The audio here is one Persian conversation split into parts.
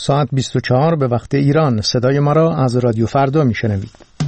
ساعت 24 به وقت ایران. صدای ما را از رادیو فردا میشنوید.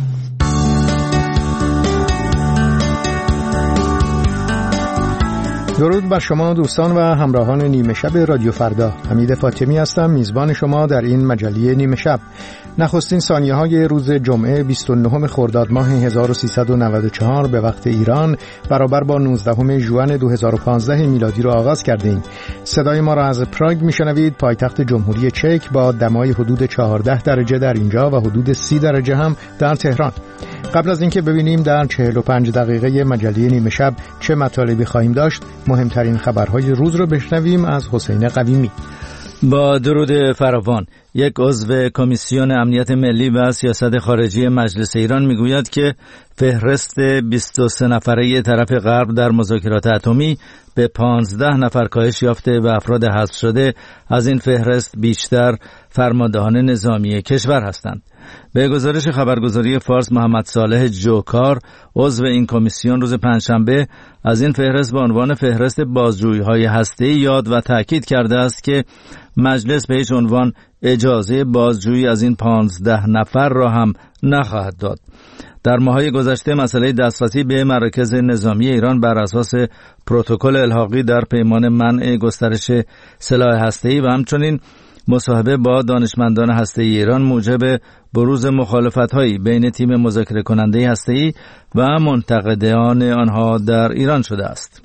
درود بر شما دوستان و همراهان نیمه شب رادیو فردا. حمید فاطمی هستم، میزبان شما در این مجله نیمه شب. نخستین ثانیه‌های روز جمعه 29 خرداد ماه 1394 به وقت ایران برابر با 19 ژوئن 2015 میلادی را آغاز کردیم. صدای ما را از پراگ میشنوید، پایتخت جمهوری چک، با دمای حدود 14 درجه در اینجا و حدود 30 درجه هم در تهران. قبل از اینکه ببینیم در 45 دقیقه مجله نیمه شب چه مطالبی خواهیم داشت، مهمترین خبرهای روز را بشنویم از حسین قویمی. با درود فراوان، یک عضو کمیسیون امنیت ملی و سیاست خارجی مجلس ایران میگوید که فهرست 23 نفره طرف غرب در مذاکرات اتمی به 15 نفر کاهش یافته و افراد حذف شده از این فهرست بیشتر فرماندهان نظامی کشور هستند. به گزارش خبرگزاری فارس، محمد صالح جوکار، عضو این کمیسیون، روز پنجشنبه از این فهرست به عنوان فهرست بازجویی‌های هسته‌ای یاد و تأکید کرده است که مجلس به هیچ عنوان اجازه بازجویی از این 15 نفر را هم نخواهد داد. در ماه‌های گذشته مسئله دسترسی به مراکز نظامی ایران بر اساس پروتکل الحاقی در پیمان منع گسترش سلاح هسته‌ای و همچنین مصاحبه با دانشمندان هسته‌ای ایران موجب بروز مخالفت‌هایی بین تیم مذاکره کننده هسته‌ای و منتقدان آنها در ایران شده است.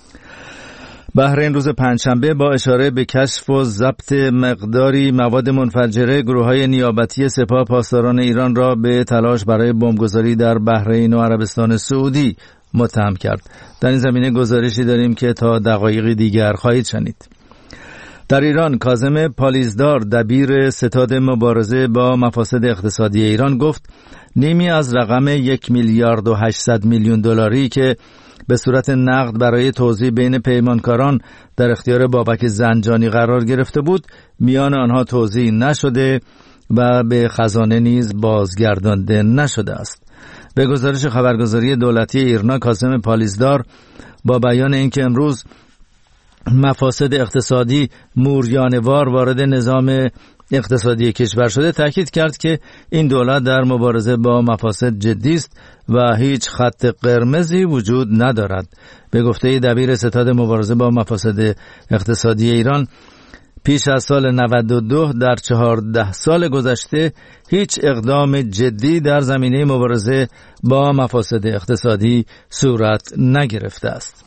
بحرین روز پنجشنبه با اشاره به کشف و ضبط مقداری مواد منفجره، گروه‌های نیابتی سپاه پاسداران ایران را به تلاش برای بمبگذاری در بحرین و عربستان سعودی متهم کرد. در این زمینه گزارشی داریم که تا دقایقی دیگر خواهید شنید. در ایران، کاظم پالیزدار، دبیر ستاد مبارزه با مفاسد اقتصادی ایران، گفت نیمی از رقم 1 میلیارد و 800 میلیون دلاری که به صورت نقد برای توزیع بین پیمانکاران در اختیار بابک زنجانی قرار گرفته بود، میان آنها توزیع نشده و به خزانه نیز بازگردانده نشده است. به گزارش خبرگزاری دولتی ایرنا، کاظم پالیزدار با بیان اینکه امروز مفاسد اقتصادی موریانه‌وار وارد نظام اقتصادی کشور شده، تاکید کرد که این دولت در مبارزه با مفاسد جدی است و هیچ خط قرمزی وجود ندارد. به گفته دبیر ستاد مبارزه با مفاسد اقتصادی ایران، پیش از سال 92 در 14 سال گذشته هیچ اقدام جدی در زمینه مبارزه با مفاسد اقتصادی صورت نگرفته است.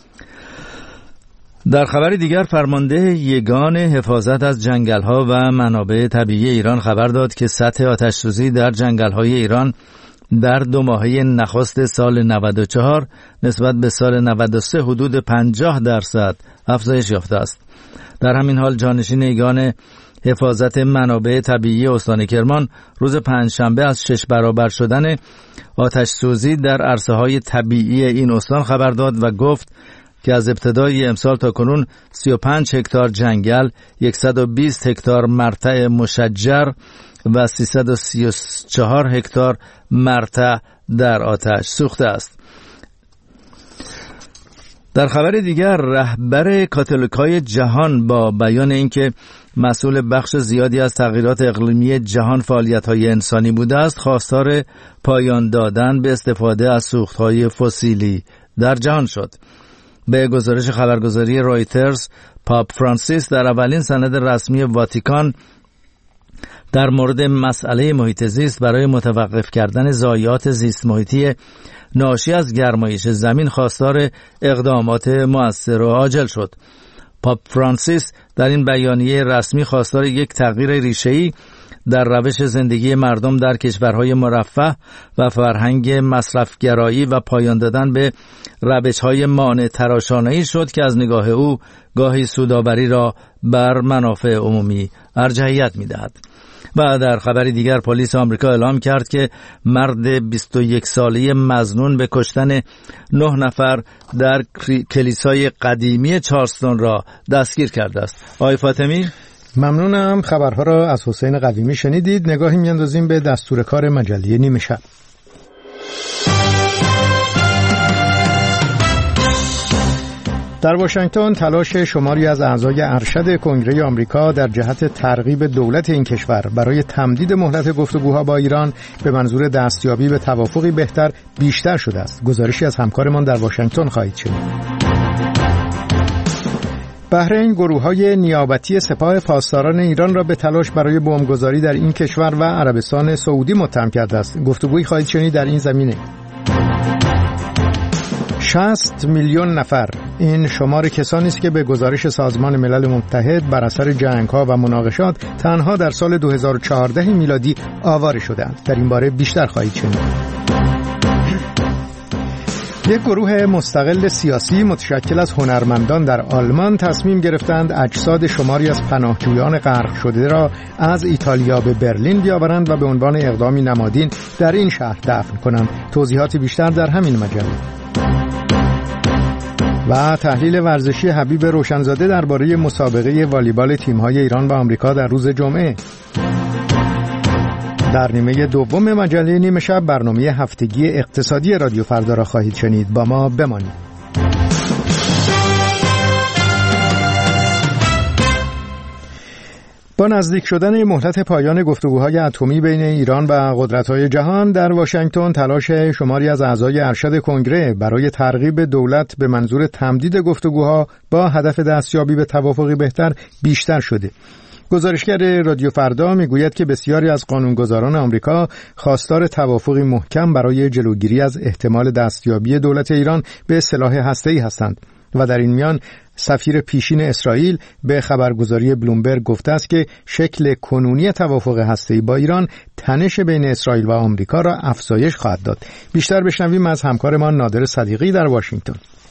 در خبر دیگر، فرمانده یگان حفاظت از جنگل‌ها و منابع طبیعی ایران خبر داد که سطح آتش‌سوزی در جنگل‌های ایران در 2 ماهه نخست سال 94 نسبت به سال 93 حدود 50% افزایش یافته است. در همین حال، جانشین یگان حفاظت منابع طبیعی استان کرمان روز پنجشنبه از 6 برابر شدن آتش‌سوزی در عرصه‌های طبیعی این استان خبر داد و گفت که از ابتدای امسال تا کنون 35 هکتار جنگل، 120 هکتار مرتع مشجر و 334 هکتار مرتع در آتش سوخته است. در خبر دیگر، رهبر کاتولیکای جهان با بیان اینکه مسئول بخش زیادی از تغییرات اقلیمی جهان فعالیت‌های انسانی بوده است، خواستار پایان دادن به استفاده از سوخت‌های فسیلی در جهان شد. به گزارش خبرگزاری رایترز، پاپ فرانسیس در اولین سند رسمی واتیکان در مورد مسئله محیط زیست برای متوقف کردن ضایعات زیست محیطی ناشی از گرمایش زمین خواستار اقدامات مؤثر و عاجل شد. پاپ فرانسیس در این بیانیه رسمی خواستار یک تغییر ریشه‌ای در روش زندگی مردم در کشورهای مرفه و فرهنگ مصرفگرایی و پایان دادن به روش‌های مانع تراشانه‌ای شد که از نگاه او گاهی سودآوری را بر منافع عمومی ارجحیت می‌دهد. و در خبری دیگر، پلیس آمریکا اعلام کرد که مرد 21 ساله مظنون به کشتن 9 نفر در کلیسای قدیمی چارلستون را دستگیر کرده است. آقای فاطمی، ممنونم. خبرها را از حسین قویمی شنیدید. نگاهی میاندازیم به دستور کار مجله نیمه شب. در واشنگتن تلاش شماری از اعضای ارشد کنگره آمریکا در جهت ترغیب دولت این کشور برای تمدید مهلت گفتگوها با ایران به منظور دستیابی به توافقی بهتر بیشتر شده است. گزارشی از همکارمان در واشنگتن خواهید شنید. بحرین گروه‌های نیابتی سپاه پاسداران ایران را به تلاش برای بمبگذاری در این کشور و عربستان سعودی متهم کرده است. گفتگویی خواهید شنید در این زمینه. 60 میلیون نفر، این شمار کسانی است که به گزارش سازمان ملل متحد بر اثر جنگ‌ها و مناقشات تنها در سال 2014 میلادی آواره شدند. در این باره بیشتر خواهید شنید. یک گروه مستقل سیاسی متشکل از هنرمندان در آلمان تصمیم گرفتند اجساد شماری از پناهجویان غرق شده را از ایتالیا به برلین بیاورند و به عنوان اقدامی نمادین در این شهر دفن کنند. توضیحات بیشتر در همین مجله. و تحلیل ورزشی حبیب روشنزاده درباره مسابقه والیبال تیم‌های ایران و آمریکا در روز جمعه. در نیمه دوم مجله نیمه شب برنامه هفتگی اقتصادی رادیو فردا را خواهید شنید. با ما بمانید. با نزدیک شدن مهلت پایان گفتگوهای اتمی بین ایران و قدرت‌های جهان، در واشنگتن تلاش شماری از اعضای ارشد کنگره برای ترغیب دولت به منظور تمدید گفتگوها با هدف دستیابی به توافقی بهتر بیشتر شده. گزارشگر رادیو فردا میگوید که بسیاری از قانونگذاران آمریکا خواستار توافقی محکم برای جلوگیری از احتمال دستیابی دولت ایران به سلاح هسته‌ای هستند و در این میان سفیر پیشین اسرائیل به خبرگزاری بلومبرگ گفته است که شکل کنونی توافق هسته‌ای با ایران تنش بین اسرائیل و آمریکا را افزایش خواهد داد. بیشتر بشنویم از همکارمان نادر صدیقی در واشنگتن.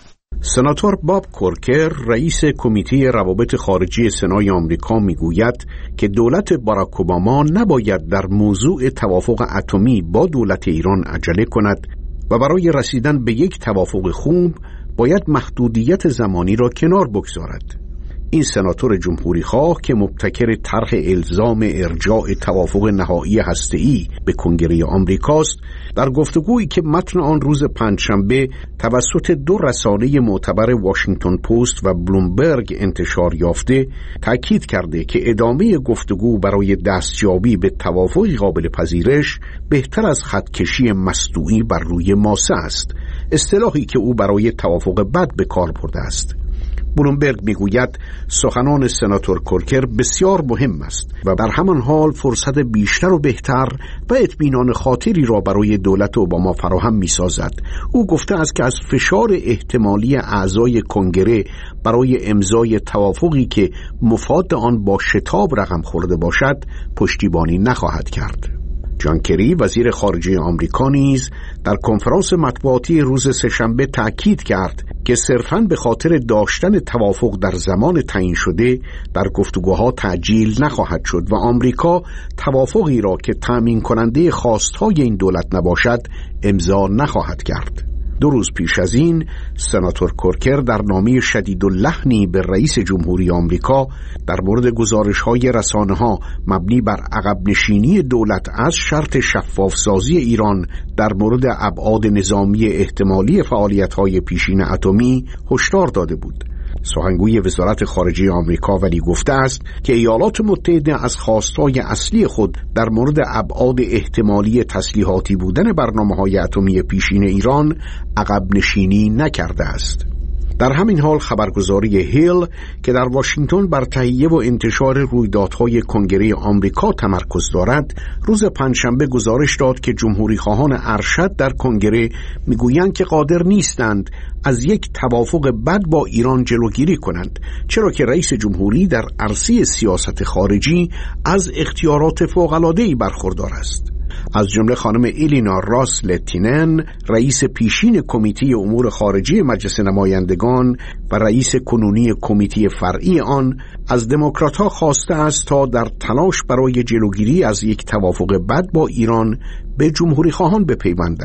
سناتور باب کورکر رئیس کمیته روابط خارجی سنای آمریکا میگوید که دولت باراک اوباما نباید در موضوع توافق اتمی با دولت ایران عجله کند و برای رسیدن به یک توافق خوب باید محدودیت زمانی را کنار بگذارد. این سناتور جمهوری خواه که مبتکر طرح الزام ارجاع توافق نهایی هسته‌ای به کنگره آمریکاست، در گفتگویی که متن آن روز پنجشنبه توسط دو رسانه معتبر واشنگتن پست و بلومبرگ انتشار یافته، تاکید کرده که ادامه گفتگو برای دستیابی به توافقی قابل پذیرش بهتر از خطکشی مصنوعی بر روی ماسه است، اصطلاحی که او برای توافق بد به کار برده است. بلومبرگ میگوید سخنان سناتور کورکر بسیار مهم است و در همان حال فرصت بیشتر و بهتر و اطمینان خاطری را برای دولت اوباما فراهم می‌سازد. او گفته است که از فشار احتمالی اعضای کنگره برای امضای توافقی که مفاد آن با شتاب رقم خورده باشد پشتیبانی نخواهد کرد. جان کری وزیر خارجه آمریکا نیز در کنفرانس مطبوعاتی روز سه‌شنبه تأکید کرد که صرفاً به خاطر داشتن توافق در زمان تعیین شده در گفتگوها تعجیل نخواهد شد و آمریکا توافقی را که تأمین کننده خواستهای این دولت نباشد امضا نخواهد کرد. 2 روز پیش از این سناتور کورکر در نامه شدیداللحنی به رئیس جمهوری آمریکا در مورد گزارش‌های رسانه‌ها مبنی بر عقب نشینی دولت از شرط شفافسازی ایران در مورد ابعاد نظامی احتمالی فعالیت‌های پیشین اتمی هشدار داده بود. سخنگوی وزارت خارجه آمریکا ولی گفته است که ایالات متحده از خواستهای اصلی خود در مورد ابعاد احتمالی تسلیحاتی بودن برنامه‌های اتمی پیشین ایران عقب نشینی نکرده است. در همین حال خبرگزاری هیل که در واشنگتن بر تهیه و انتشار رویدادهای کنگره آمریکا تمرکز دارد، روز پنجشنبه گزارش داد که جمهوری خواهان ارشد در کنگره میگویند که قادر نیستند از یک توافق بد با ایران جلوگیری کنند، چرا که رئیس جمهوری در عرصه سیاست خارجی از اختیارات فوق‌العاده‌ای برخوردار است. از جمله خانم ایلینا راس لتینن، رئیس پیشین کمیته امور خارجی مجلس نمایندگان و رئیس کنونی کمیته فرعی آن، از دموکرات‌ها خواسته است تا در تلاش برای جلوگیری از یک توافق بد با ایران به جمهوری خواهان بپیوندند.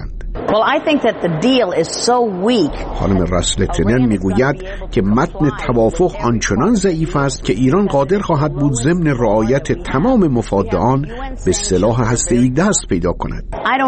خانم رسلتنن میگوید که متن توافق آنچنان ضعیف است که ایران قادر خواهد بود ضمن رعایت تمام مفاد آن به سلاح هسته‌ای دست پیدا کند.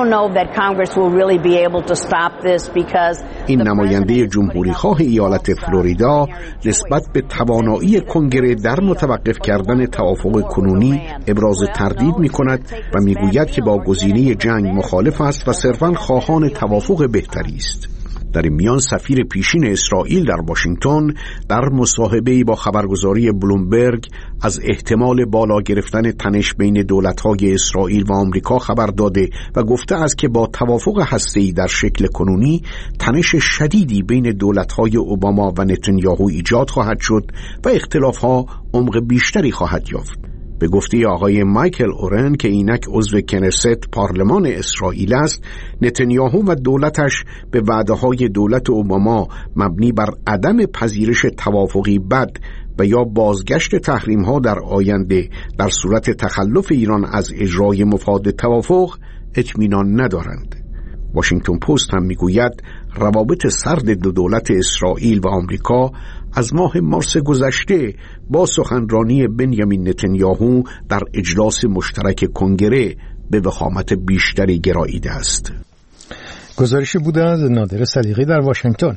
این نماینده جمهوری‌خواه ایالت فلوریدا نسبت به توانایی کنگره در متوقف کردن توافق کنونی ابراز تردید می‌کند و میگوید که با گزینه جنگ مخالف است و صرفاً خواهان توافق بهتری است. در این میان سفیر پیشین اسرائیل در واشنگتن در مصاحبه‌ای با خبرگزاری بلومبرگ از احتمال بالا گرفتن تنش بین دولت‌های اسرائیل و آمریکا خبر داده و گفته است که با توافق هسته‌ای در شکل کنونی تنش شدیدی بین دولت‌های اوباما و نتانیاهو ایجاد خواهد شد و اختلاف‌ها عمق بیشتری خواهد یافت. به گفته آقای مایکل اورن که اینک عضو کنست پارلمان اسرائیل است، نتانیاهو و دولتش به وعده‌های دولت اوباما مبنی بر عدم پذیرش توافقی بد و یا بازگشت تحریم‌ها در آینده در صورت تخلف ایران از اجرای مفاد توافق اطمینان ندارند. واشنگتن پست هم میگوید روابط سرد دو دولت اسرائیل و آمریکا از ماه مارس گذشته با سخنرانی بنیامین نتانیاهو در اجلاس مشترک کنگره به وخامت بیشتری گراییده است. گزارشی بوده از نادر صدیقی در واشنگتن.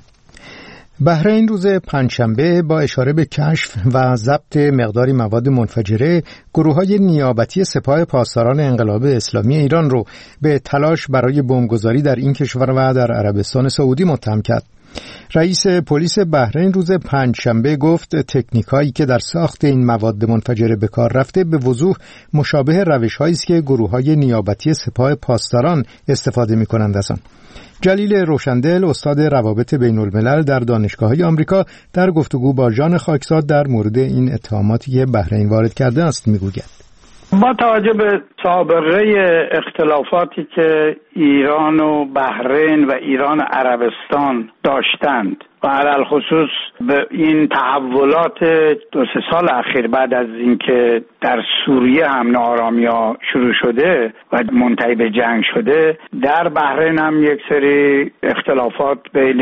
بحرین روز پنجشنبه با اشاره به کشف و ضبط مقداری مواد منفجره گروه‌های نیابتی سپاه پاسداران انقلاب اسلامی ایران رو به تلاش برای بمبگذاری در این کشور و در عربستان سعودی متهم کرد. رئیس پلیس بحرین روز پنجشنبه گفت تکنیکایی که در ساخت این مواد منفجره به کار رفته به وضوح مشابه روش‌هایی است که گروه‌های نیابتی سپاه پاسداران استفاده می‌کنند از آن. جلیل روشندل استاد روابط بین الملل در دانشگاه‌های آمریکا در گفتگو با ژان خاکزاد در مورد این اتهاماتی که بحرین وارد کرده است میگوید: با توجه به سابقه اختلافاتی که ایران و بحرین و ایران عربستان داشتند و علل خصوص به این تحولات 2-3 سال اخیر بعد از اینکه در سوریه هم ناآرامی‌ها شروع شده و منتهی به جنگ شده، در بحرین هم یک سری اختلافات بین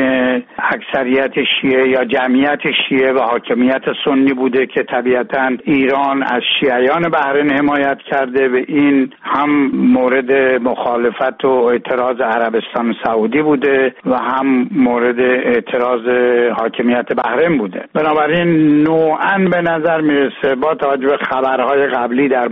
اکثریت شیعه یا جمعیت شیعه و حاکمیت سنی بوده که طبیعتاً ایران از شیعیان بحرین حمایت کرده. به این هم مورد مخالفت و اعتراض عربستان سعودی بوده و هم مورد اعتراض حاکمیت بحرین بوده. بنابراین نوعاً به نظر میرسه با توجه به خبرهای قبلی در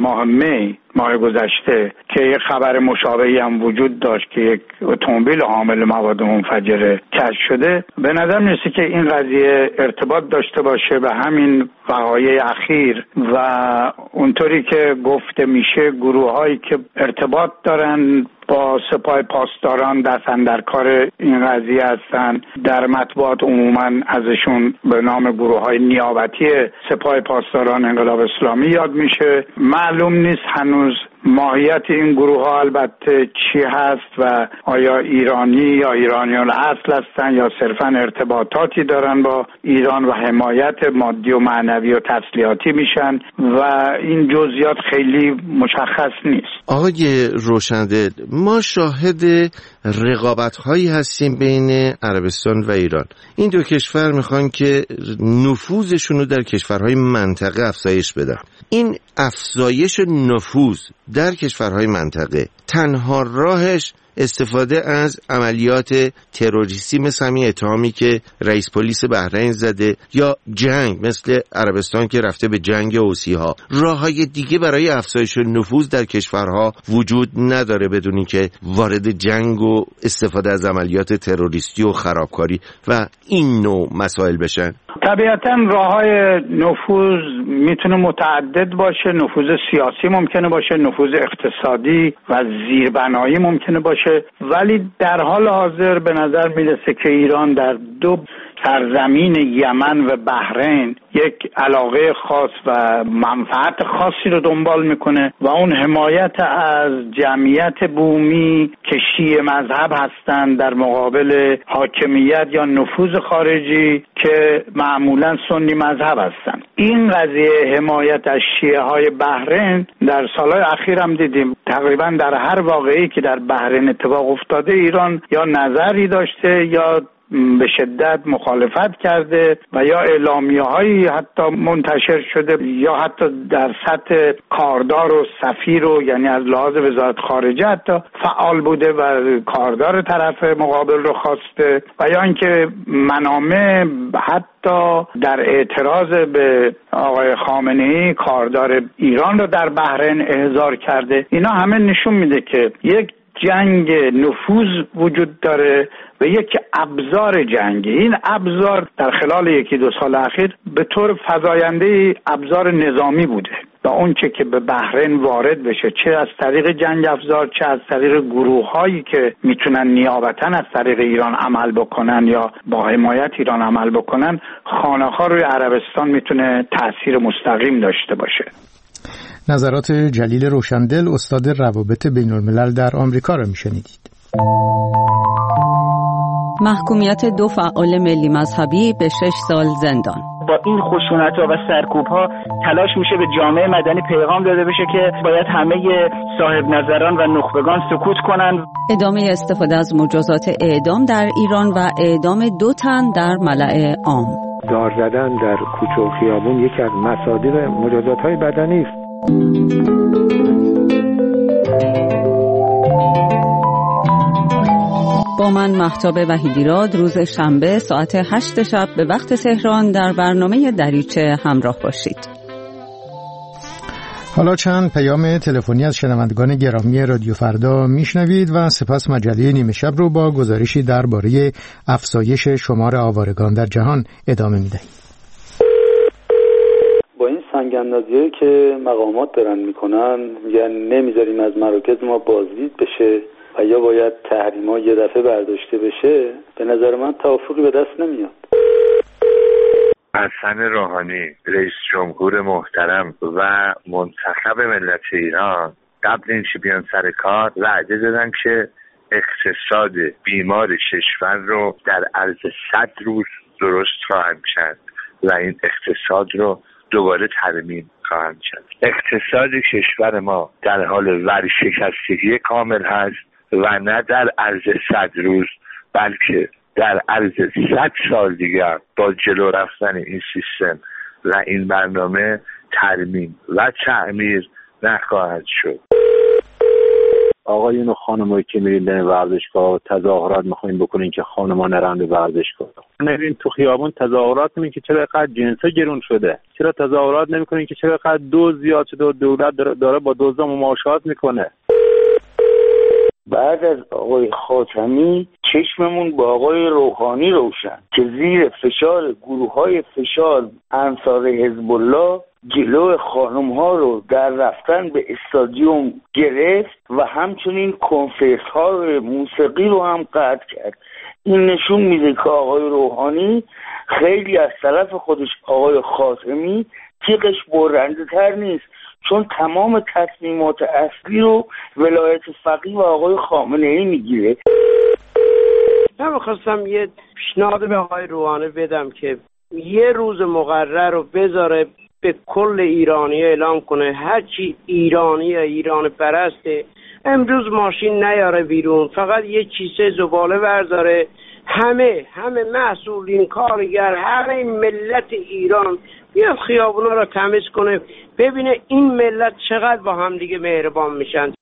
ماه گذشته که یک خبر مشابهی هم وجود داشت که یک اتومبیل حامل مواد منفجره کشف شده، به نظر میرسه که این قضیه ارتباط داشته باشه به همین وقایع اخیر و اونطوری که گفته میشه گروه‌هایی که ارتباط دارن با سپاه پاسداران دست اندر کار این قضیه هستن. در مطبوعات عموما ازشون به نام گروه‌های نیابتی سپاه پاسداران انقلاب اسلامی یاد میشه. معلوم نیست هنوز ماهیت این گروه ها البته چی هست و آیا ایرانی یا ایرانیان اصل هستن یا صرفا ارتباطاتی دارن با ایران و حمایت مادی و معنوی و تسلیحاتی میشن و این جزئیات خیلی مشخص نیست. آقای روشندل، ما شاهد رقابت هایی هستیم بین عربستان و ایران. این دو کشور میخوان که نفوذشون رو در کشورهای منطقه افزایش بدن. این افزایش نفوذ در کشورهای منطقه تنها راهش استفاده از عملیات تروریستی مثل همین اتهامی که رئیس پلیس بحرین زده یا جنگ مثل عربستان که رفته به جنگ حوثی‌ها. راههای دیگه برای افزایش نفوذ در کشورها وجود نداره بدون اینکه وارد جنگ و استفاده از عملیات تروریستی و خرابکاری و این نوع مسائل بشن. طبیعتاً راههای نفوذ میتونه متعدد باشه. نفوذ سیاسی ممکنه باشه، نفوذ اقتصادی و زیربنایی ممکنه باشه، ولی در حال حاضر به نظر میرسه که ایران در دو سرزمین یمن و بحرین یک علاقه خاص و منفعت خاصی رو دنبال میکنه و اون حمایت از جمعیت بومی که شیعه مذهب هستند در مقابل حاکمیت یا نفوذ خارجی که معمولا سنی مذهب هستند. این قضیه حمایت از شیعه های بحرین در سالهای اخیر هم دیدیم تقریبا در هر واقعی که در بحرین اتفاق افتاده ایران یا نظری داشته یا به شدت مخالفت کرده و یا اعلامیه‌هایی حتی منتشر شده یا حتی در سطح کاردار و سفیر و یعنی از لحاظ وزارت خارجه حتی فعال بوده و کاردار طرف مقابل رو خواسته و یا اینکه منامه حتی در اعتراض به آقای خامنه‌ای کاردار ایران رو در بحرین احضار کرده. اینا همه نشون میده که یک جنگ نفوذ وجود داره و یک ابزار جنگی. این ابزار در خلال یکی دو سال اخیر به طور فزاینده ابزار نظامی بوده و اون چه که به بحرین وارد بشه چه از طریق جنگ افزار چه از طریق گروه هایی که میتونن نیابتا از طریق ایران عمل بکنن یا با حمایت ایران عمل بکنن، خانه‌ها روی عربستان میتونه تأثیر مستقیم داشته باشه. نظرات جلیل روشندل استاد روابط بین الملل در آمریکا را میشنیدید. محکومیت 2 فعال ملی مذهبی به 6 سال زندان. با این خشونت‌ها و سرکوب‌ها تلاش میشه به جامعه مدنی پیغام داده بشه که باید همه صاحب نظران و نخبگان سکوت کنند. ادامه استفاده از مجازات اعدام در ایران و اعدام 2 تن در ملأ عام. دار زدن در کوچه و خیابون یکی از مصادیق مجازات‌های بدنی است. با من مهتاب وحیدیراد روز شنبه ساعت 8 شب به وقت تهران در برنامه دریچه همراه باشید. حالا چند پیام تلفنی از شنوندگان گرامی رادیو فردا میشنوید و سپس مجله نیمه شب رو با گزارشی درباره افزایش شمار آوارگان در جهان ادامه میدهیم. با این سنگ‌اندازی‌هایی که مقامات دارن میکنن میگن نمیذاریم از مراکز ما بازدید بشه و یا باید تحریم‌ها یه دفعه برداشته بشه، به نظر من توافقی به دست نمیاد. حسن روحانی رئیس جمهور محترم و منتخب ملت ایران قبل اینکه بیان سر کار وعده دادن که اقتصاد بیمار کشور رو در عرض 100 روز درست خواهند کرد و این اقتصاد رو دوباره ترمیم خواهند کرد. اقتصاد کشور ما در حال ورشکستگی کامل هست و نه در عرض 100 روز بلکه در عرض 100 سال دیگر با جلو رفتن این سیستم و این برنامه ترمیم و تعمیر نخواهد شد. آقایون و خانمایی که میرین در ورزشگاه تظاهرات میخواین بکنین که خانم‌ها نرن به ورزشگاه. نرین تو خیابون تظاهرات میکنین که چرا اینقدر جنسا گرون شده. چرا تظاهرات نمیکنین که چرا اینقدر دزد زیاد شده و دولت داره با دزدا مماشات میکنه. بعد از آقای خاتمی چشممون با آقای روحانی روشن که زیر فشار گروه‌های فشار انصار حزب الله جلو خانم‌ها رو در رفتن به استادیوم گرفت و همچنین کنفرانس‌های موسیقی رو هم قطع کرد. این نشون میده که آقای روحانی خیلی از طرف خودش آقای خاتمی تیغش برنده تر نیست، چون تمام تصمیمات اصلی رو ولایت فقیه و آقای خامنه‌ای میگیره. من می‌خواستم یه پیشنهاد به آقای روحانی بدم که یه روز مقرر رو بذاره به کل ایرانی اعلام کنه هر چی ایرانی یا ایران پرسته امروز ماشین نیاره بیرون، فقط یه کیسه زباله برداره، همه مسئولین، کارگر، همه ملت ایران بیاد خیابونا رو تمیز کنه، ببینه این ملت چقدر با هم دیگه مهربان میشن.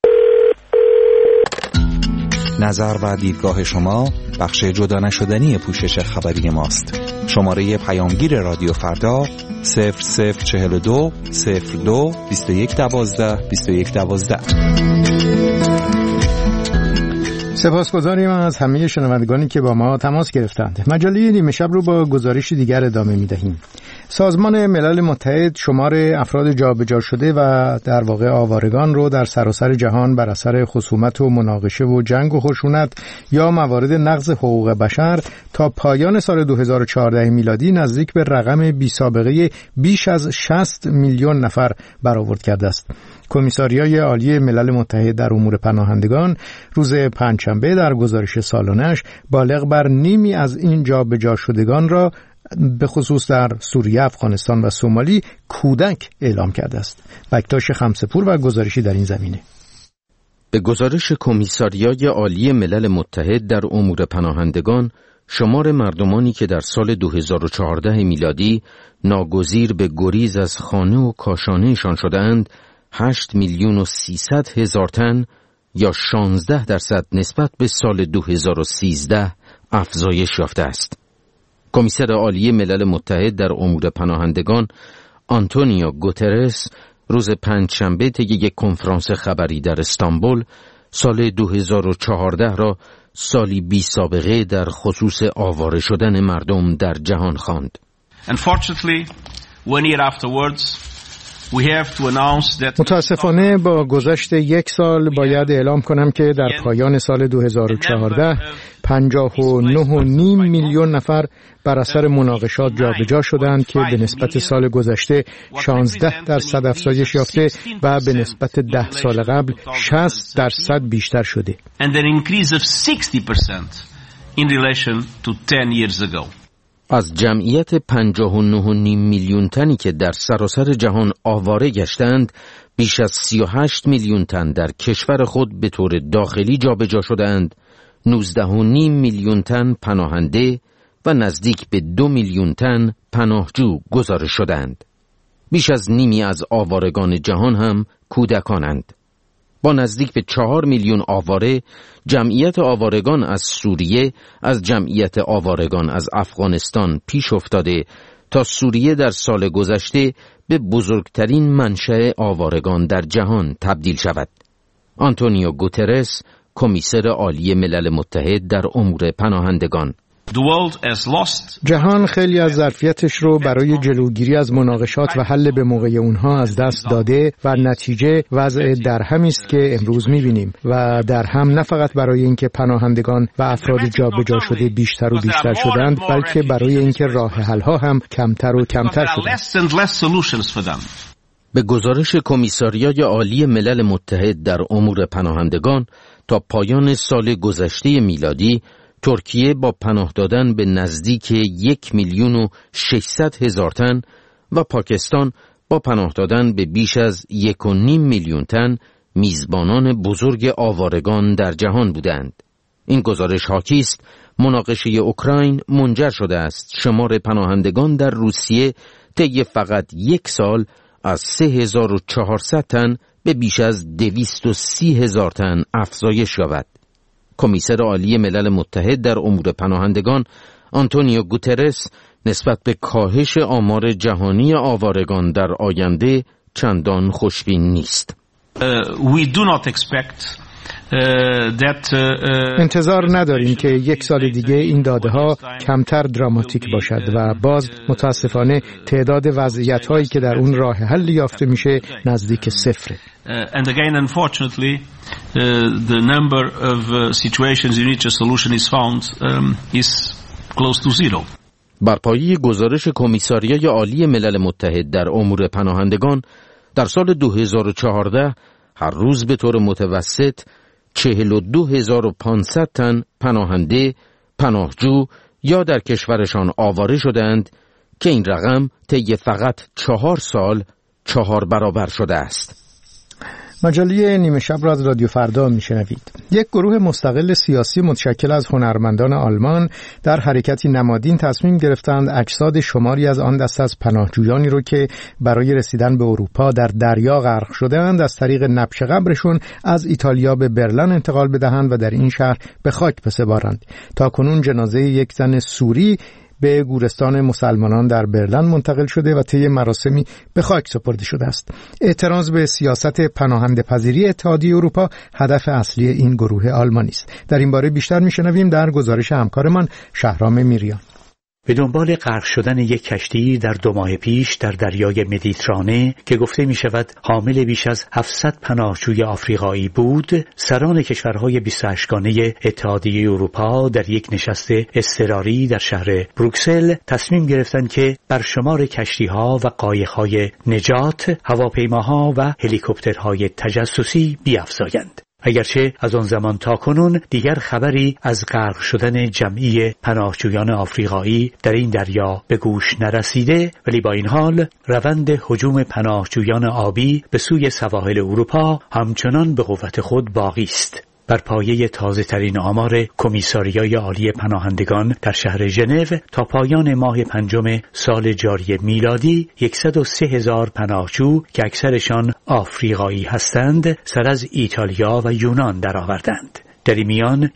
نظر و دیدگاه شما بخش جدا نشدنی پوشش خبری ماست. شماره پیامگیر رادیو فردا 0042 02 2112 2112. سپاسگزاریم از همه شنوندگانی که با ما تماس گرفتند. مجله نیمه شب رو با گزارشی دیگر ادامه می‌دهیم. سازمان ملل متحد شمار افراد جابجا شده و در واقع آوارگان رو در سراسر جهان بر اثر خصومت و مناقشه و جنگ و خشونت یا موارد نقض حقوق بشر تا پایان سال 2014 میلادی نزدیک به رقم بی‌سابقه بیش از 60 میلیون نفر برآورد کرده است. کمیساریای عالی ملل متحد در امور پناهندگان روز پنجشنبه در گزارش سالانه‌اش بالغ بر نیمی از این جابجا شدگان را به خصوص در سوریه، افغانستان و سومالی کودک اعلام کرده است. بکتاش خمسه‌پور و گزارشی در این زمینه. به گزارش کمیساریای عالی ملل متحد در امور پناهندگان، شمار مردمانی که در سال 2014 میلادی ناگزیر به گریز از خانه و کاشانه‌شان شدند 8,300,000 تن یا 16% نسبت به سال 2013 افزایش یافته است. کمیسر عالی ملل متحد در امور پناهندگان آنتونیو گوترس روز پنجشنبه طی یک کنفرانس خبری در استانبول سال 2014 را سالی بی سابقه در خصوص آواره شدن مردم در جهان خواند. Unfortunately, one year afterwards, متاسفانه با گذشت یک سال باید اعلام کنم که در پایان سال 2014 59.5 میلیون نفر بر اثر مناقشات جابجا شدند که به نسبت سال گذشته 16% افزایش یافته و به نسبت 10 سال قبل 60% بیشتر شده. And an increase of 60% in relation to 10 years ago. از جمعیت 59.5 میلیون تنی که در سراسر جهان آواره گشتند، بیش از 38 میلیون تن در کشور خود به طور داخلی جابجا شدند، 19.5 میلیون تن پناهنده و نزدیک به 2 میلیون تن پناهجو گزارش شدند. بیش از نیمی از آوارگان جهان هم کودکانند. با نزدیک به 4 میلیون آواره، جمعیت آوارگان از سوریه از جمعیت آوارگان از افغانستان پیش افتاده تا سوریه در سال گذشته به بزرگترین منشأ آوارگان در جهان تبدیل شود. آنتونیو گوترس، کمیسر عالی ملل متحد در امور پناهندگان: جهان خیلی از ظرفیتش رو برای جلوگیری از مناقشات و حل به موقع اونها از دست داده و نتیجه وضع درهمی است که امروز می‌بینیم و درهم نه فقط برای اینکه پناهندگان و افراد جابجا شده بیشتر و بیشتر شدند، بلکه برای اینکه راه حل‌ها هم کمتر و کمتر شدند. به گزارش کمیساریای عالی ملل متحد در امور پناهندگان، تا پایان سال گذشته میلادی ترکیه با پناه دادن به نزدیک 1,600,000 تن و پاکستان با پناه دادن به بیش از 1.5 میلیون تن میزبانان بزرگ آوارگان در جهان بودند. این گزارش حاکی است مناقشه اوکراین منجر شده است شمار پناهندگان در روسیه طی فقط یک سال از 3,400 تن به بیش از 230,000 تن افزایش یابد. کمیسر عالی ملل متحد در امور پناهندگان آنتونیو گوترس نسبت به کاهش آمار جهانی آوارگان در آینده چندان خوشبین نیست. انتظار نداریم که یک سال دیگه این داده ها کمتر دراماتیک باشد و باز متاسفانه تعداد وضعیت هایی که در اون راه حل یافته میشه نزدیک صفره. And again, unfortunately, the number of situations in which a solution is found is close to zero. بر پایه گزارش کمیساریای عالی ملل متحد در امور پناهندگان، در سال 2014 هر روز به طور متوسط 42,500 تن پناهنده، پناهجو یا در کشورشان آواره شدند که این رقم طی فقط 4 سال 4 برابر شده است. مجله نیمه شب را از رادیو فردا میشنوید. یک گروه مستقل سیاسی متشکل از هنرمندان آلمان در حرکتی نمادین تصمیم گرفتند اجساد شماری از آن دسته از پناهجویانی رو که برای رسیدن به اروپا در دریا غرق شده‌اند از طریق نبش قبرشون از ایتالیا به برلین انتقال بدهند و در این شهر به خاک بسپارند. تاکنون جنازه یک زن سوری به گورستان مسلمانان در برلن منتقل شده و طی مراسمی به خاک سپرده شده است. اعتراض به سیاست پناهنده پذیری اتحادیه اروپا هدف اصلی این گروه آلمانی است. در این باره بیشتر میشنویم در گزارش همکارمان شهرام میریان. به دنبال غرق شدن یک کشتی در 2 ماه پیش در دریای مدیترانه که گفته می شود حامل بیش از 700 پناهجوی آفریقایی بود، سران کشورهای 28 گانه اتحادیه اروپا در یک نشست اضطراری در شهر بروکسل تصمیم گرفتند که بر شمار کشتی‌ها و قایق‌های نجات، هواپیماها و هلیکوپترهای تجسسی بیفزایند. اگرچه از آن زمان تا کنون دیگر خبری از غرق شدن جمعی پناهجویان آفریقایی در این دریا به گوش نرسیده، ولی با این حال روند هجوم پناهجویان آبی به سوی سواحل اروپا همچنان به قوت خود باقی است. بر پایه تازه ترین آمار کمیساریای عالی پناهندگان در شهر ژنو تا پایان ماه 5 سال جاری میلادی 103,000 پناهجو که اکثرشان آفریقایی هستند سر از ایتالیا و یونان درآوردند. در این میان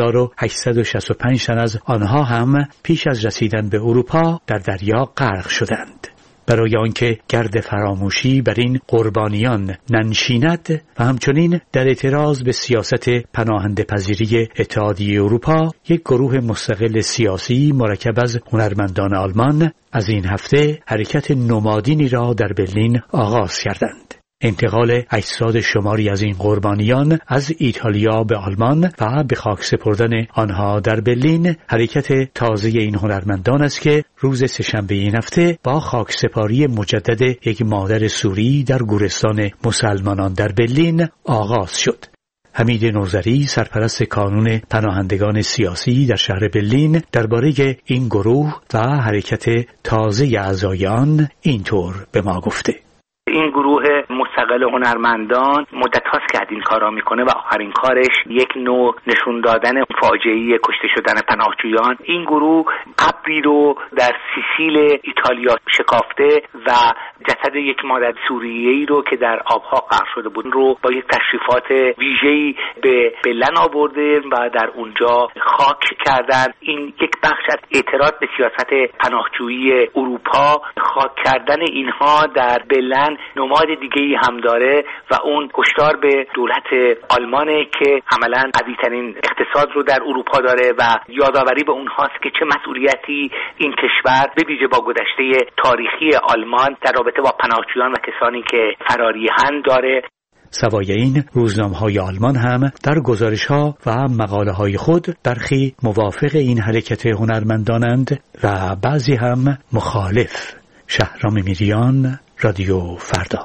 1865 تن از آنها هم پیش از رسیدن به اروپا در دریا غرق شدند. برای آنکه گرد فراموشی بر این قربانیان ننشیند و همچنین در اعتراض به سیاست پناهنده پذیری اتحادیه اروپا، یک گروه مستقل سیاسی مرکب از هنرمندان آلمان از این هفته حرکت نمادینی را در برلین آغاز کردند. انتقال اجساد شماری از این قربانیان از ایتالیا به آلمان و به خاک سپردن آنها در برلین حرکت تازه این هنرمندان است که روز سه‌شنبه این هفته با خاکسپاری مجدد یک مادر سوری در گورستان مسلمانان در برلین آغاز شد. حمید نوذری، سرپرست کانون پناهندگان سیاسی در شهر برلین، درباره این گروه و حرکت تازه اعضای آن اینطور به ما گفته: این گروه مستقل هنرمندان مدت هاست که این کارا میکنه و آخرین کارش یک نوع نشون دادن فاجعه کشته شدن پناهجویان. این گروه قبری رو در سیسیل ایتالیا شکافته و جسد یک مادر سوریه‌ای رو که در آبها غرق شده بود رو با یک تشریفات ویژه‌ای به برلین آورده و در اونجا خاک کردن. این یک بخش از اعتراض به سیاست پناهجویی اروپا، خاک کردن اینها در برلین نماد دیگه‌ای هم داره و اون هشدار به دولت آلمانه که عملاً قوی‌ترین اقتصاد رو در اروپا داره و یادآوری به اونهاست که چه مسئولیتی این کشور به ویژه با گذشته تاریخی آلمان در رابطه با پناهجویان و کسانی که فراری‌اند داره. سوای این، روزنامه‌های آلمان هم در گزارش‌ها و مقاله‌های خود برخی موافق این حرکت هنرمندانند و بعضی هم مخالف. شهرام میریان، رادیو فردا.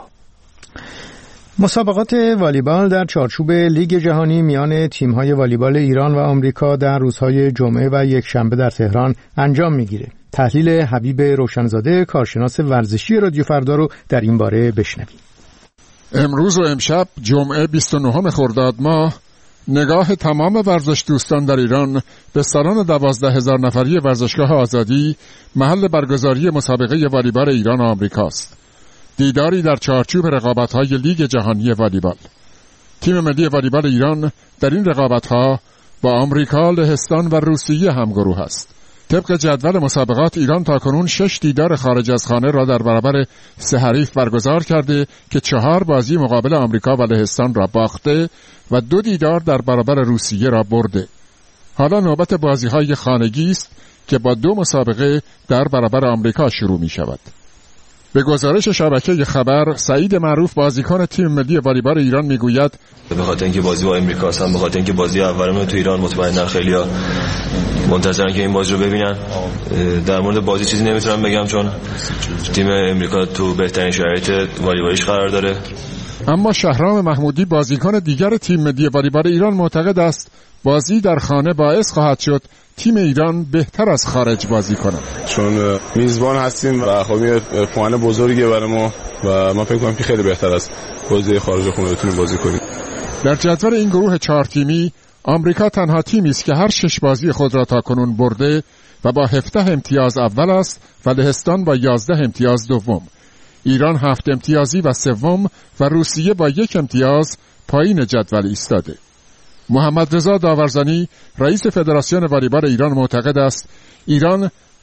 مسابقات والیبال در چارچوب لیگ جهانی میان تیم‌های والیبال ایران و آمریکا در روزهای جمعه و یکشنبه در تهران انجام می‌گیرد. تحلیل حبیب روشنزاده، کارشناس ورزشی رادیو فردا رو در این باره بشنویم. امروز و امشب جمعه 29 خرداد ماه نگاه تمام ورزش دوستان در ایران به سالن 12,000 نفری ورزشگاه آزادی محل برگزاری مسابقه والیبال ایران و آمریکاست. دیداری در چارچوب رقابت‌های لیگ جهانی والیبال. تیم ملی والیبال ایران در این رقابت‌ها با آمریکا، لهستان و روسیه همگروه است. طبق جدول مسابقات ایران تاکنون 6 دیدار خارج از خانه را در برابر 3 حریف برگزار کرده که 4 بازی مقابل آمریکا و لهستان را باخته و 2 دیدار در برابر روسیه را برده. حالا نوبت بازی‌های خانگی است که با 2 مسابقه در برابر آمریکا شروع می‌شود. به گزارش شبکه خبر، سعید معروف بازیکن تیم ملی والیبال ایران میگوید: به خاطر اینکه بازی با امریکا هستم، به خاطر اینکه بازی اولمون تو ایران، مطمئنا خیلی‌ها منتظرن که این بازی رو ببینن. در مورد بازی چیزی نمیتونم بگم چون تیم امریکا تو بهترین شرایط والیبالیش قرار داره. اما شهرام محمودی بازیکن دیگر تیم ملی والیبال ایران معتقد است بازی در خانه باعث خواهد شد تیم ایران بهتر از خارج بازی کنه، چون میزبان هستیم و خب این پوان بزرگیه برای ما و من فکر کنم که خیلی بهتر از بازی خارج خونه بتونیم بازی کنیم. در جدول این گروه 4 تیمی آمریکا تنها تیمی است که هر 6 بازی خود را تاکنون برده و با 17 امتیاز اول است و لهستان با 11 امتیاز دوم. ایران 7 امتیازی و سوم و روسیه با 1 امتیاز پایین جدول ایستاده. محمد رضا داورزانی، رئیس فدراسیون والیبال ایران، معتقد است ایران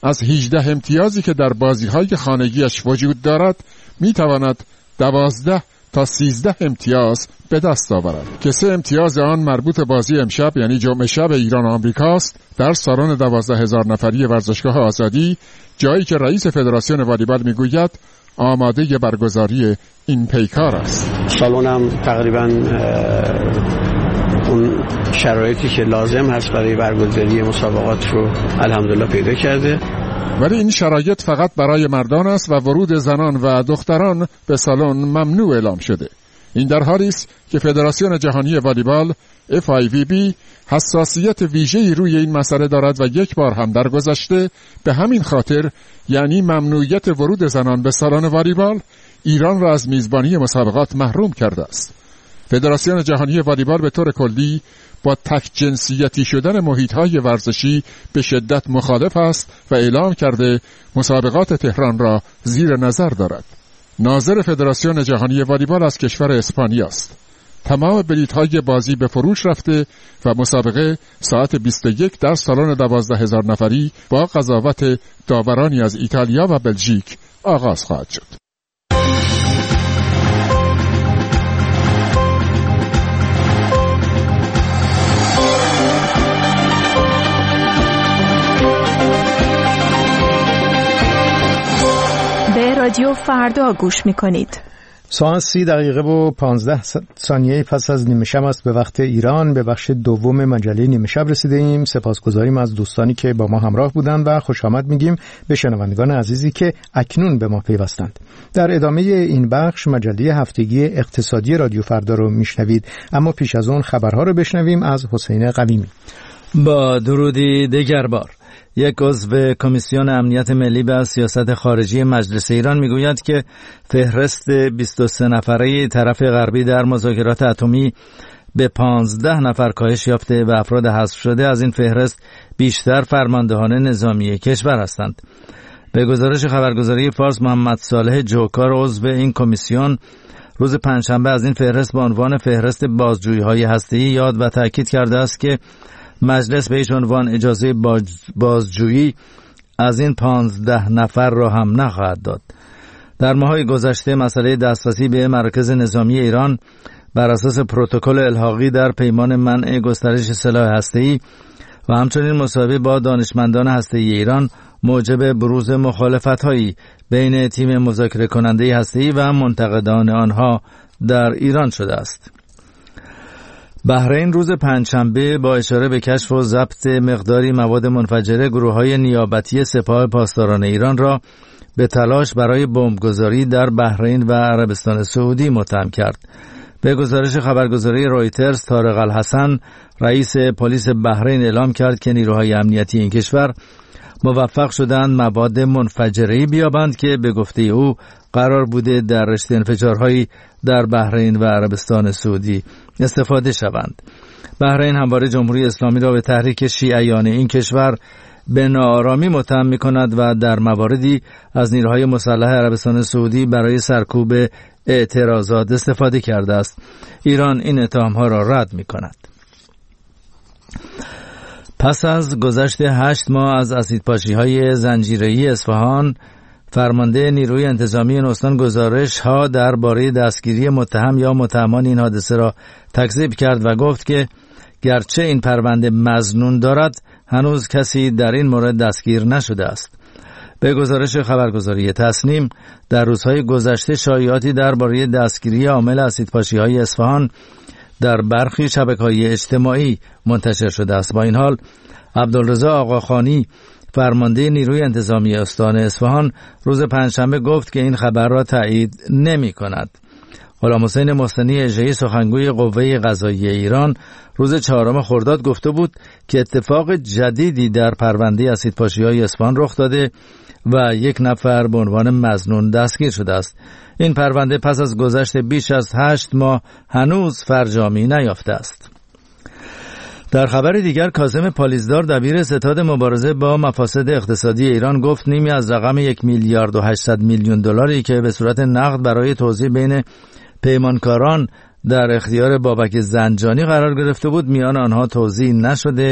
از 18 امتیازی که در بازی‌های خانگیش وجود دارد می‌تواند 12 تا 13 امتیاز به دست آورد که 3 امتیاز آن مربوط بازی امشب یعنی جمعه شب ایران و آمریکاست در سالن 12,000 نفری ورزشگاه آزادی، جایی که رئیس فدراسیون والیبال میگوید آماده برگزاری این پیکار است. سالن هم تقریبا اون شرایطی که لازم هست برای برگزاری مسابقات رو الحمدلله پیدا کرده. ولی این شرایط فقط برای مردان است و ورود زنان و دختران به سالن ممنوع اعلام شده. این در حالی است که فدراسیون جهانی والیبال FIVB حساسیت ویژه‌ای روی این مسئله دارد و یک بار هم در گذشته به همین خاطر، یعنی ممنوعیت ورود زنان به سالن والیبال، ایران را از میزبانی مسابقات محروم کرده است. فدراسیون جهانی والیبال به طور کلی با تک جنسیتی شدن محیط‌های ورزشی به شدت مخالف است و اعلام کرده مسابقات تهران را زیر نظر دارد. ناظر فدراسیون جهانی والیبال از کشور اسپانیا است. تمام بلیط‌های بازی به فروش رفته و مسابقه ساعت 21 در سالن 12,000 نفری با قضاوت داورانی از ایتالیا و بلژیک آغاز خواهد شد. رادیو فردا گوش می‌کنید. ساعت 30 دقیقه و 15 ثانیه پس از نیمه شب است به وقت ایران. به بخش دوم مجله نیمه شب رسیده ایم. سپاسگزاریم از دوستانی که با ما همراه بودند و خوش آمد میگیم به شنوندگان عزیزی که اکنون به ما پیوستند. در ادامه این بخش مجله هفتگی اقتصادی رادیو فردا رو میشنوید، اما پیش از اون خبرها رو بشنویم از حسین قویمی. با درودی دیگر بار، یک عضو کمیسیون امنیت ملی و سیاست خارجی مجلس ایران میگوید که فهرست 23 نفره طرف غربی در مذاکرات اتمی به 15 نفر کاهش یافته و افراد حذف شده از این فهرست بیشتر فرماندهان نظامی کشور هستند. به گزارش خبرگزاری فارس، محمد صالح جوکار عضو این کمیسیون روز پنجشنبه از این فهرست با عنوان فهرست بازجویی‌های هسته‌ای یاد و تاکید کرده است که مجلس به هیچ عنوان اجازه بازجویی از این 15 نفر را هم نخواهد داد. در ماه‌های گذشته مسئله دسترسی به مراکز نظامی ایران بر اساس پروتکل الحاقی در پیمان منع گسترش سلاح هسته‌ای و همچنین مصاحبه با دانشمندان هسته‌ای ایران موجب بروز مخالفت‌هایی بین تیم مذاکره کننده هسته‌ای و منتقدان آنها در ایران شده است. بحرین روز پنجشنبه با اشاره به کشف و ضبط مقداری مواد منفجره گروه‌های نیابتی سپاه پاسداران ایران را به تلاش برای بمبگذاری در بحرین و عربستان سعودی متهم کرد. به گزارش خبرگزاری رویترز، طارق الحسن رئیس پلیس بحرین اعلام کرد که نیروهای امنیتی این کشور موفق شدند مواد منفجره‌ای بیابند که به گفته او قرار بوده در رشته انفجارهایی در بحرین و عربستان سعودی استفاده شوند. بحرین همواره جمهوری اسلامی را به تحریک شیعیان این کشور به ناآرامی متهم می‌کند و در مواردی از نیروهای مسلح عربستان سعودی برای سرکوب اعتراضات استفاده کرده است. ایران این اتهام‌ها را رد می‌کند. پس از گذشت 8 ماه از اسیدپاشی‌های زنجیره‌ای اصفهان، فرمانده نیروی انتظامی این استان گزارش‌ها درباره دستگیری متهم یا متهمان این حادثه را تکذیب کرد و گفت که گرچه این پرونده مظنون دارد، هنوز کسی در این مورد دستگیر نشده است. به گزارش خبرگزاری تصنیم، در روزهای گذشته شایعاتی درباره دستگیری عامل اسیدپاشی‌های اصفهان در برخی شبکه‌های اجتماعی منتشر شده است. با این حال، عبدالرضا آقاخانی فرمانده نیروی انتظامی استان اصفهان روز پنجشنبه گفت که این خبر را تایید نمی‌کند. غلام حسین محسنی اژه‌ای سخنگوی قوه قضاییه ایران روز 4 خرداد گفته بود که اتفاق جدیدی در پرونده اسیدپاشی‌های اصفهان رخ داده و 1 نفر به عنوان مظنون دستگیر شده است. این پرونده پس از گذشت بیش از 8 ماه هنوز فرجامی نیافته است. در خبر دیگر، کاظم پالیزدار دبیر ستاد مبارزه با مفاسد اقتصادی ایران گفت نیمی از رقم 1 میلیارد و 800 میلیون دلاری که به صورت نقد برای توزیع بین پیمانکاران در اختیار بابک زنجانی قرار گرفته بود میان آنها توزیع نشده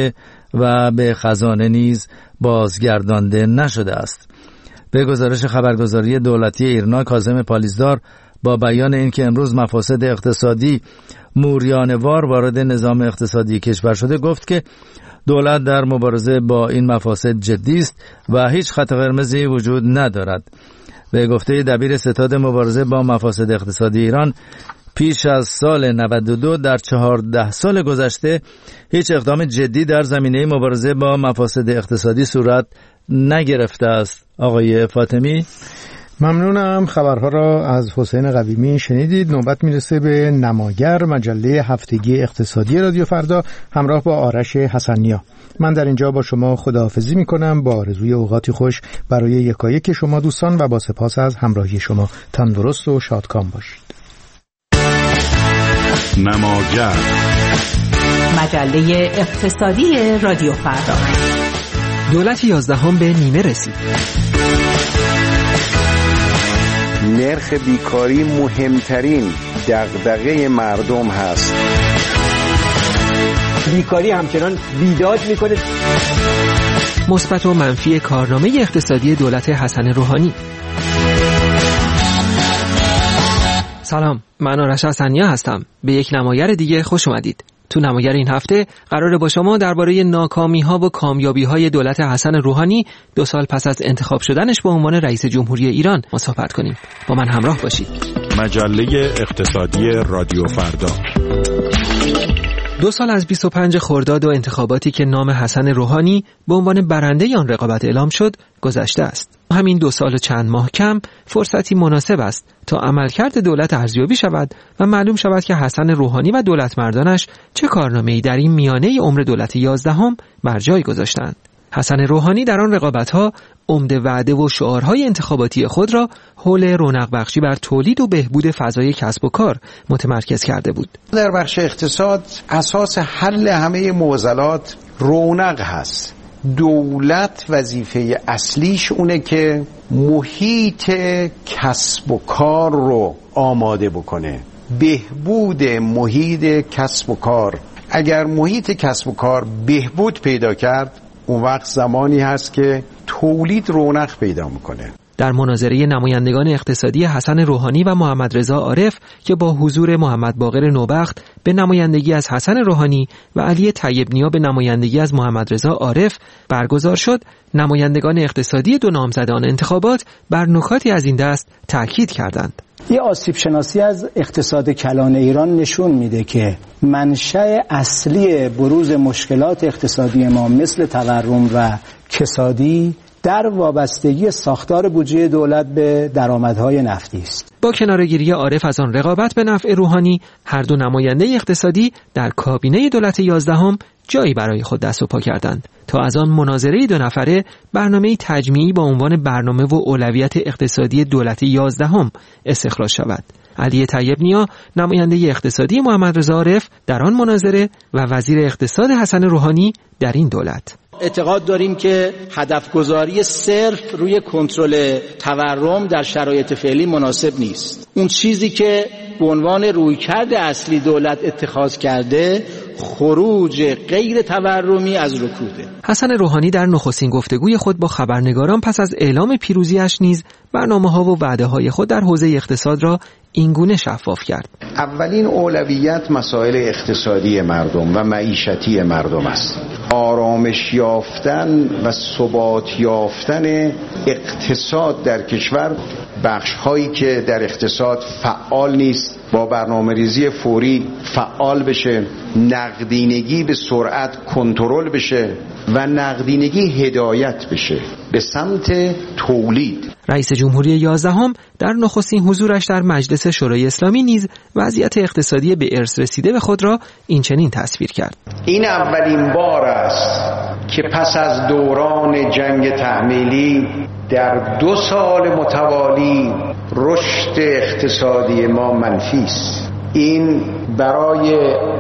و به خزانه نیز بازگردانده نشده است. به گزارش خبرگزاری دولتی ایرنا، کاظم پالیزدار با بیان اینکه امروز مفاسد اقتصادی موریانه‌وار وارد نظام اقتصادی کشور شده، گفت که دولت در مبارزه با این مفاسد جدی است و هیچ خط قرمزی وجود ندارد. به گفته دبیر ستاد مبارزه با مفاسد اقتصادی ایران، پیش از سال 92 در 14 سال گذشته هیچ اقدام جدی در زمینه مبارزه با مفاسد اقتصادی صورت نگرفته است. آقای فاطمی، ممنونم. خبرها را از حسین قویمی شنیدید. نوبت میرسه به نماگر، مجله هفتگی اقتصادی رادیو فردا، همراه با آرش حسنیا. من در اینجا با شما خداحافظی میکنم با آرزوی اوقاتی خوش برای یکایک شما دوستان و با سپاس از همراهی شما. تندرست و شادکام باشید. نماگر، مجله اقتصادی رادیو فردا. دولت 11 به نیمه رسید. نرخ بیکاری مهمترین دغدغه مردم هست. بیکاری همچنان بیداد میکنه. مثبت و منفی کارنامه اقتصادی دولت حسن روحانی. سلام، من آرش حسنیا هستم. به یک نماگر دیگه خوش اومدید. تو نماگر این هفته قراره با شما درباره ناکامی‌ها و کامیابی‌های دولت حسن روحانی 2 سال پس از انتخاب شدنش به عنوان رئیس جمهوری ایران صحبت کنیم. با من همراه باشید. مجله اقتصادی رادیو فردا. 2 سال از 25 خرداد و انتخاباتی که نام حسن روحانی به عنوان برنده آن رقابت اعلام شد گذشته است. همین 2 سال و چند ماه کم فرصتی مناسب است تا عملکرد دولت ارزیابی شود و معلوم شود که حسن روحانی و دولت مردانش چه کارنامه‌ای در این میانه عمر دولت 11 بر جای گذاشتند. حسن روحانی در آن رقابت‌ها عمده وعده و شعارهای انتخاباتی خود را حول رونق بخشی بر تولید و بهبود فضای کسب و کار متمرکز کرده بود. در بخش اقتصاد اساس حل همه معضلات رونق هست. دولت وظیفه اصلیش اونه که محیط کسب و کار رو آماده بکنه. بهبود محیط کسب و کار. اگر محیط کسب و کار بهبود پیدا کرد، اون وقت زمانی هست که تولید رونق پیدا میکنه. در مناظره نمایندگان اقتصادی حسن روحانی و محمد رضا عارف که با حضور محمد باقر نوبخت به نمایندگی از حسن روحانی و علی طیب نیا به نمایندگی از محمد رضا عارف برگزار شد، نمایندگان اقتصادی 2 نامزد آن انتخابات بر نکاتی از این دست تأکید کردند. یه آسیب شناسی از اقتصاد کلان ایران نشون میده که منشأ اصلی بروز مشکلات اقتصادی ما مثل تورم و کسادی در وابستگی ساختار بودجه دولت به درآمدهای نفتی است. با کناره‌گیری عارف از آن رقابت به نفع روحانی، هر 2 نماینده اقتصادی در کابینه دولت 11 جایی برای خود دست و پا کردند تا از آن مناظره 2 نفره برنامه تجمیعی با عنوان برنامه و اولویت اقتصادی دولت 11 استخراج شود. علی طیب نیا، نماینده اقتصادی محمد رضا عارف در آن مناظره و وزیر اقتصاد حسن روحانی در این دولت. اعتقاد داریم که هدف گذاری صرف روی کنترل تورم در شرایط فعلی مناسب نیست. اون چیزی که به عنوان رویکرد اصلی دولت اتخاذ کرده خروج غیر تورمی از رکوده. حسن روحانی در نخستین گفتگوی خود با خبرنگاران پس از اعلام پیروزیش نیز برنامه‌ها و وعده‌های خود در حوزه اقتصاد را اینگونه شفاف کرد. اولین اولویت مسائل اقتصادی مردم و معیشتی مردم است. آرامش یافتن و ثبات یافتن اقتصاد در کشور، بخش‌هایی که در اقتصاد فعال نیست با برنامه‌ریزی فوری فعال بشه، نقدینگی به سرعت کنترل بشه و نقدینگی هدایت بشه به سمت تولید. رئیس جمهوری 11 در نخستین حضورش در مجلس شورای اسلامی نیز وضعیت اقتصادی به ارث رسیده به خود را این چنین تصویر کرد. این اولین بار است که پس از دوران جنگ تحمیلی در 2 سال متوالی رشد اقتصادی ما منفی است. این برای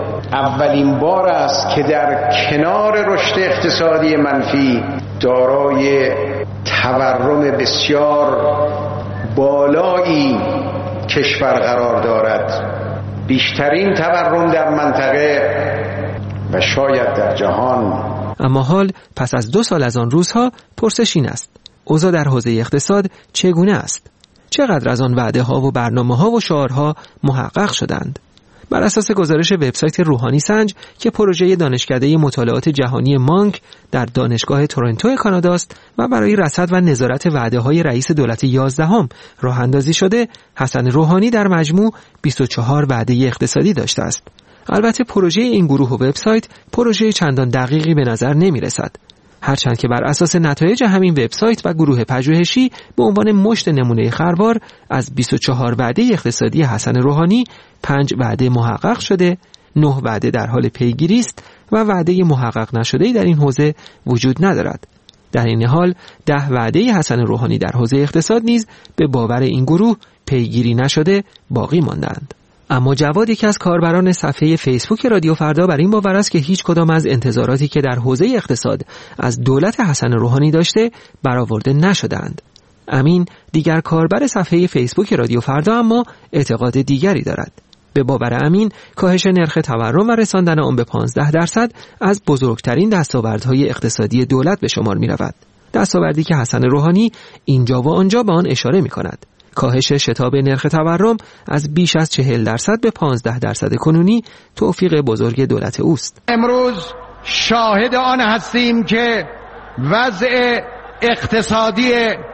اولین بار است که در کنار رشد اقتصادی منفی دارای تورم بسیار بالایی کشور قرار دارد. بیشترین تورم در منطقه و شاید در جهان. اما حال پس از 2 سال از آن روزها پرسش این است: اوضاع در حوزه اقتصاد چگونه است؟ چقدر از آن وعده ها و برنامه ها و شعارها محقق شدند؟ بر اساس گزارش وبسایت روحانی سنج که پروژه دانشکده مطالعات جهانی مانک در دانشگاه تورنتو کانادا است و برای رصد و نظارت وعده‌های رئیس دولت 11 راه اندازی شده، حسن روحانی در مجموع 24 وعده اقتصادی داشته است. البته پروژه این گروه و وبسایت پروژه چندان دقیقی به نظر نمی رسد، هرچند که بر اساس نتایج همین وبسایت و گروه پژوهشی به عنوان مشت نمونه خروار از 24 وعده اقتصادی حسن روحانی 5 وعده محقق شده، 9 وعده در حال پیگیری است و وعده محقق نشده‌ای در این حوزه وجود ندارد. در این حال 10 وعده حسن روحانی در حوزه اقتصاد نیز به باور این گروه پیگیری نشده باقی ماندند. اما جواد، یکی از کاربران صفحه فیسبوک رادیو فردا، بر این باور است که هیچ کدام از انتظاراتی که در حوزه اقتصاد از دولت حسن روحانی داشته برآورده نشدند. امین، دیگر کاربر صفحه فیسبوک رادیو فردا، اما اعتقاد دیگری دارد. به باور امین، کاهش نرخ تورم و رساندن آن به 15% از بزرگترین دستاوردهای اقتصادی دولت به شمار می رود. دستاوردی که حسن روحانی اینجا و آنجا به آن اشاره می کند. کاهش شتاب نرخ تورم از بیش از 40% به 15% کنونی توفیق بزرگ دولت اوست. امروز شاهد آن هستیم که وضع اقتصادی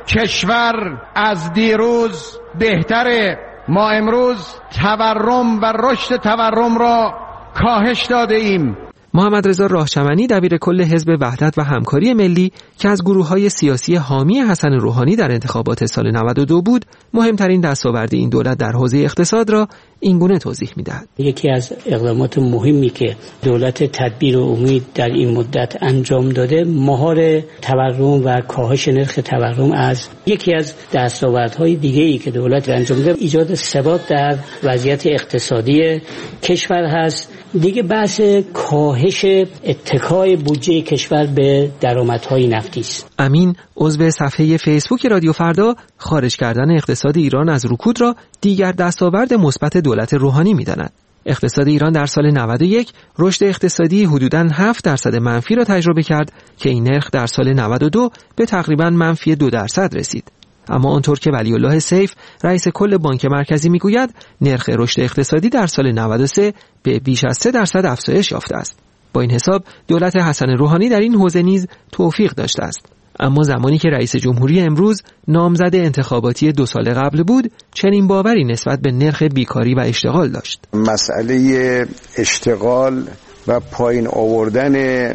کشور از دیروز بهتره. ما امروز تورم و رشد تورم را کاهش داده ایم. محمد رضا راهچمنی، دبیر کل حزب وحدت و همکاری ملی که از گروه‌های سیاسی حامی حسن روحانی در انتخابات سال 92 بود، مهمترین دستاورد این دولت در حوزه اقتصاد را اینگونه توضیح می‌دهد. یکی از اقدامات مهمی که دولت تدبیر و امید در این مدت انجام داده، مهار تورم و کاهش نرخ تورم از یکی از دستاوردهای دیگه‌ای که دولت انجام داده، ایجاد ثبات در وضعیت اقتصادی کشور هست. دیگه بحث کاهش اتکای بودجه کشور به درآمدهای نفتی است. امین، عضو صفحه فیسبوک رادیو فردا، خارج کردن اقتصاد ایران از رکود را دیگر دستاورد مثبت دولت روحانی می‌داند. اقتصاد ایران در سال 91 رشد اقتصادی حدوداً 7% منفی را تجربه کرد که این نرخ در سال 92 به تقریباً منفی 2% رسید. اما آنطور که ولی الله سیف، رئیس کل بانک مرکزی میگوید، نرخ رشد اقتصادی در سال 93 به بیش از 3% افزایش یافته است. با این حساب دولت حسن روحانی در این حوزه نیز توفیق داشته است. اما زمانی که رئیس جمهوری امروز نامزد انتخاباتی 2 سال قبل بود، چنین باوری نسبت به نرخ بیکاری و اشتغال داشت. مسئله اشتغال و پایین آوردن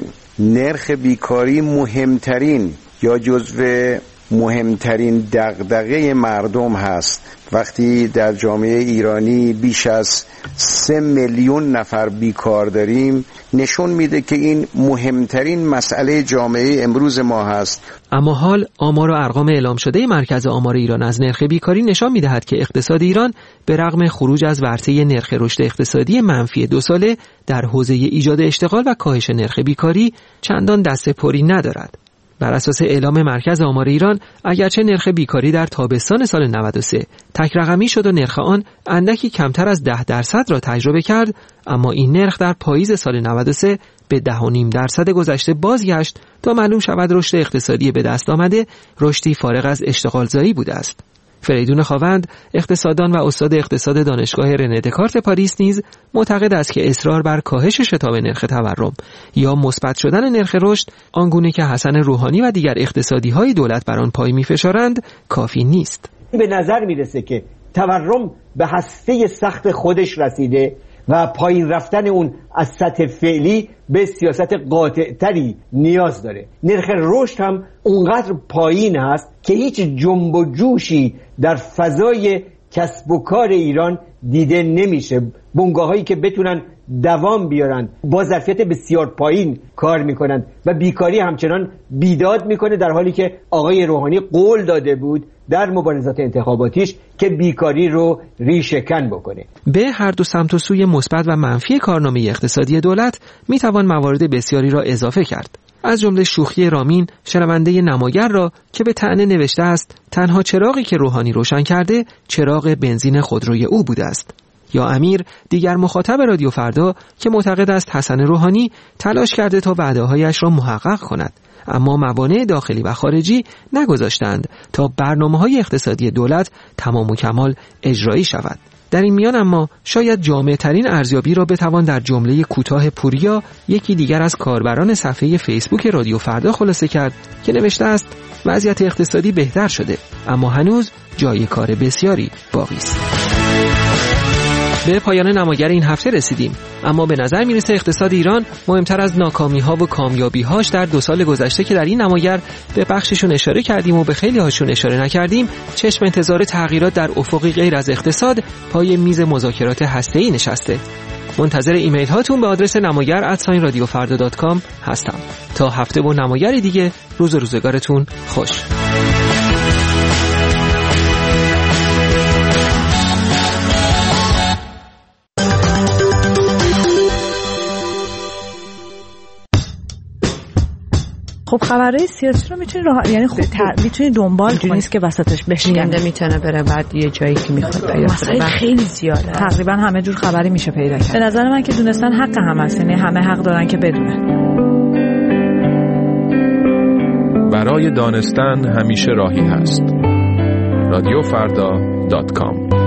نرخ بیکاری مهمترین یا جزو مهمترین دغدغه مردم هست. وقتی در جامعه ایرانی بیش از 3 میلیون نفر بیکار داریم، نشون میده که این مهمترین مسئله جامعه امروز ما هست. اما حال آمار و ارقام اعلام شده مرکز آمار ایران از نرخ بیکاری نشان میدهد که اقتصاد ایران به رغم خروج از ورطه نرخ رشد اقتصادی منفی 2 ساله در حوزه ایجاد اشتغال و کاهش نرخ بیکاری چندان دست پری ندارد. بر اساس اعلام مرکز آمار ایران، اگرچه نرخ بیکاری در تابستان سال 93 تک رقمی شد و نرخ آن اندکی کمتر از 10% را تجربه کرد، اما این نرخ در پاییز سال 93 به 10.5% گذشته بازگشت تا معلوم شود رشد اقتصادی به دست آمده رشدی فارغ از اشتغالزایی بوده است. فریدون خاوند، اقتصاددان و استاد اقتصاد دانشگاه رنه دکارت پاریس نیز معتقد است که اصرار بر کاهش شتاب نرخ تورم یا مثبت شدن نرخ رشد، آنگونه که حسن روحانی و دیگر اقتصادی‌های دولت بر آن پای می‌فشارند، کافی نیست. به نظر میرسه که تورم به هسته سخت خودش رسیده و پایین رفتن اون از سطح فعلی به سیاست قاطع‌تری نیاز داره. نرخ رشد هم اونقدر پایین هست که هیچ جنب و جوشی در فضای کسب و کار ایران دیده نمیشه. بنگاهایی که بتونن دوام بیارن با ظرفیت بسیار پایین کار میکنن و بیکاری همچنان بیداد میکنه، در حالی که آقای روحانی قول داده بود در مبارزات انتخاباتیش که بیکاری رو ریشه‌کن بکنه. به هر دو سمت و سوی مثبت و منفی کارنامه اقتصادی دولت میتوان موارد بسیاری را اضافه کرد، از جمله شوخی رامین، شنونده نماگر را که به طعنه نوشته است تنها چراغی که روحانی روشن کرده چراغ بنزین خودروی او بوده است. یا امیر، دیگر مخاطب رادیو فردا که معتقد است حسن روحانی تلاش کرده تا وعده‌هایش را محقق کند، اما موانع داخلی و خارجی نگذاشتند تا برنامه‌های اقتصادی دولت تمام و کمال اجرایی شود. در این میان اما شاید جامع‌ترین ارزیابی را بتوان در جمله کوتاه پوریا، یکی دیگر از کاربران صفحه فیسبوک رادیو فردا خلاصه کرد که نوشته است وضعیت اقتصادی بهتر شده، اما هنوز جای کار بسیاری باقی است. به پایان نماگر این هفته رسیدیم، اما به نظر میرسه اقتصاد ایران مهمتر از ناکامی‌ها و کامیابی‌هاش در 2 سال گذشته که در این نماگر به بخششون اشاره کردیم و به خیلی هاشون اشاره نکردیم، چشم انتظار تغییرات در افقی غیر از اقتصاد پای میز مذاکرات هسته‌ای نشسته. منتظر ایمیل هاتون به آدرس namagar@radiofarda.com هستم. تا هفته با نماگر دیگه، روز و روزگارتون خوش. خب خبرهای سیاسی رو میتونی یعنی خب میتونی دنبال کنی، نیست که وسطش بشینه میتونه بره بعد یه جایی که میخواد پیدا مسائل خیلی زیاده، تقریبا همه جور خبری میشه پیدا کرد. به نظر من که دونستن حق همه است، یعنی همه حق دارن که بدونن. برای دانستن همیشه راهی هست. رادیوفردا.com